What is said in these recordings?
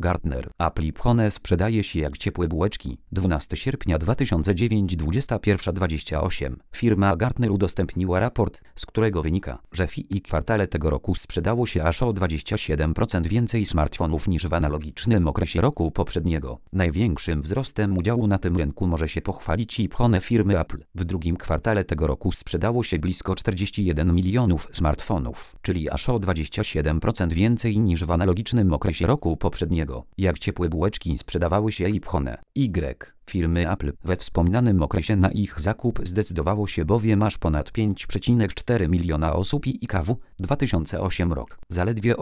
Gartner. Apple iPhone sprzedaje się jak ciepłe bułeczki. 12 sierpnia 2009 21:28. Firma Gartner udostępniła raport, z którego wynika, że w I kwartale tego roku sprzedało się aż o 27% więcej smartfonów niż w analogicznym okresie roku poprzedniego. Największym wzrostem udziału na tym rynku może się pochwalić iPhone firmy Apple. W drugim kwartale tego roku sprzedało się blisko 41 milionów smartfonów, czyli aż o 27% więcej niż w analogicznym okresie roku poprzedniego. Jak ciepłe bułeczki sprzedawały się iPhone Y firmy Apple. We wspomnianym okresie na ich zakup zdecydowało się bowiem aż ponad 5,4 miliona osób i IKW 2008 rok. Zaledwie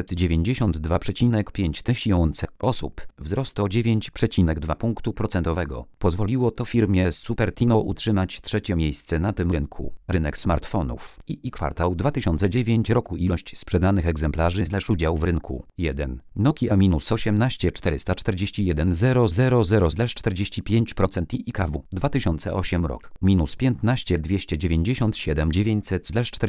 892,5 tysiące osób, wzrost o 9,2 punktu procentowego. Pozwoliło to firmie z Cupertino utrzymać trzecie miejsce na tym rynku. Rynek smartfonów. I kwartał 2009 roku ilość sprzedanych egzemplarzy / udział w rynku. 1. Nokia -18 441 000 45% IKW 2008 rok. -15 297 900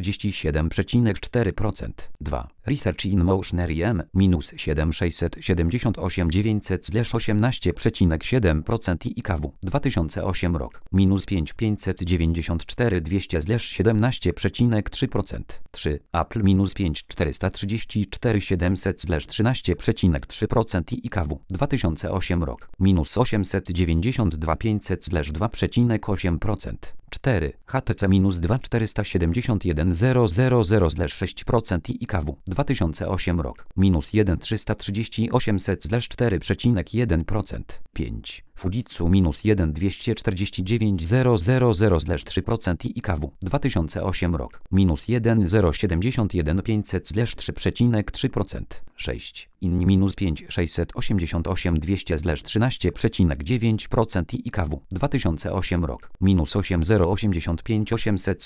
47,4%. 2. Research in Motion RIM -7 678 900 18,7% IKW 2008 rok. -5 594 200 17,3%. 3. Apple -5 434 700 13,3% IKW 2008 rok. -892 500 2,8%. 4. HTC -2 471 000 6% IKW 2008 rok. -1 330 800 4,1%. 5. Fujitsu -1 249 000 3% IKW 2008 rok. -1 071 500 3,3%. 6. Inni -5 688 200 13,9% IKW 2008 rok. -8 085 800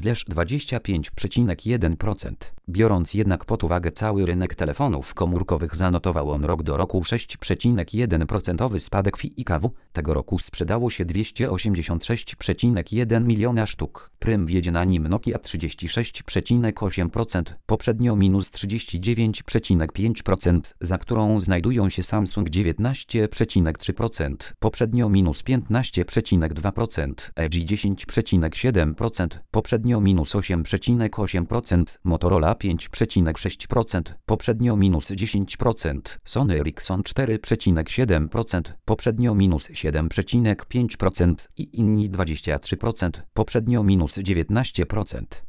25,1%. Biorąc jednak pod uwagę cały rynek telefonów komórkowych, zanotował on rok do roku 6,1% spadek w IKW. Tego roku sprzedało się 286,1 miliona sztuk. Prym wiedzie na nim Nokia 36,8%, poprzednio -39,5%, za którą znajdują się Samsung 19,3%, poprzednio -15,2%, LG 10,7%, poprzednio -8,8%, Motorola 5,6%, poprzednio -10%, Sony Ericsson 4,7%, poprzednio -7,5% i inni 23%, poprzednio -19%.